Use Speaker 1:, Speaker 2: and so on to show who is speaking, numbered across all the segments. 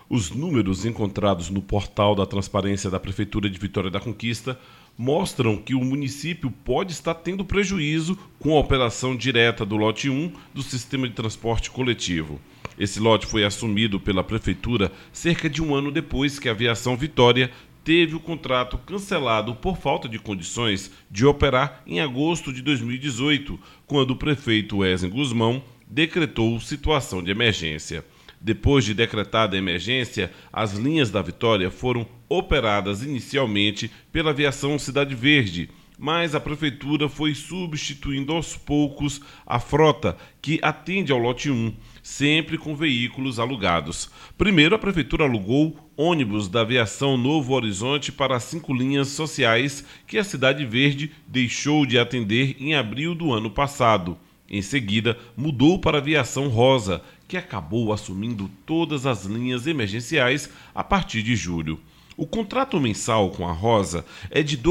Speaker 1: Os números encontrados no portal da Transparência da Prefeitura de Vitória da Conquista mostram que o município pode estar tendo prejuízo com a operação direta do lote 1 do sistema de transporte coletivo. Esse lote foi assumido pela Prefeitura cerca de um ano depois que a Aviação Vitória teve o contrato cancelado por falta de condições de operar em agosto de 2018, quando o prefeito Wesley Guzmão decretou situação de emergência. Depois de decretada a emergência, as linhas da Vitória foram operadas inicialmente pela Aviação Cidade Verde, mas a Prefeitura foi substituindo aos poucos a frota que atende ao lote 1, sempre com veículos alugados. Primeiro, a Prefeitura alugou ônibus da Aviação Novo Horizonte para as 5 linhas sociais que a Cidade Verde deixou de atender em abril do ano passado. Em seguida, mudou para a Aviação Rosa, que acabou assumindo todas as linhas emergenciais a partir de julho. O contrato mensal com a Rosa é de R$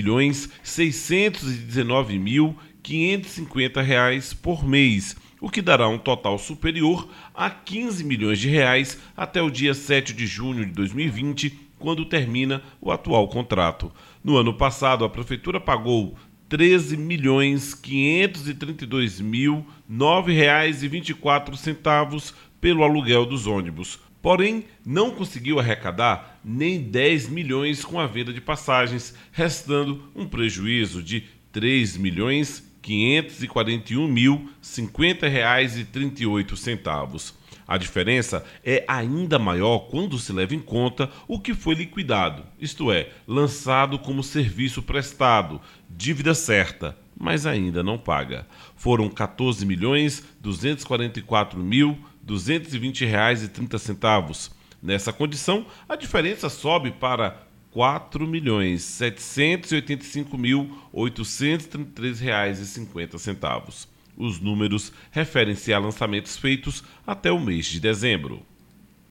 Speaker 1: 2.619.550 por mês, o que dará um total superior a R$ 15 milhões até o dia 7 de junho de 2020, quando termina o atual contrato. No ano passado, a Prefeitura pagou R$ 13.532.009,24 pelo aluguel dos ônibus. Porém, não conseguiu arrecadar nem 10 milhões com a venda de passagens, restando um prejuízo de R$ 3.541.050,38. A diferença é ainda maior quando se leva em conta o que foi liquidado, isto é, lançado como serviço prestado, dívida certa, mas ainda não paga. Foram R$ 14.244.220,30. Nessa condição, a diferença sobe para R$ 4.785.833,50. Os números referem-se a lançamentos feitos até o mês de dezembro.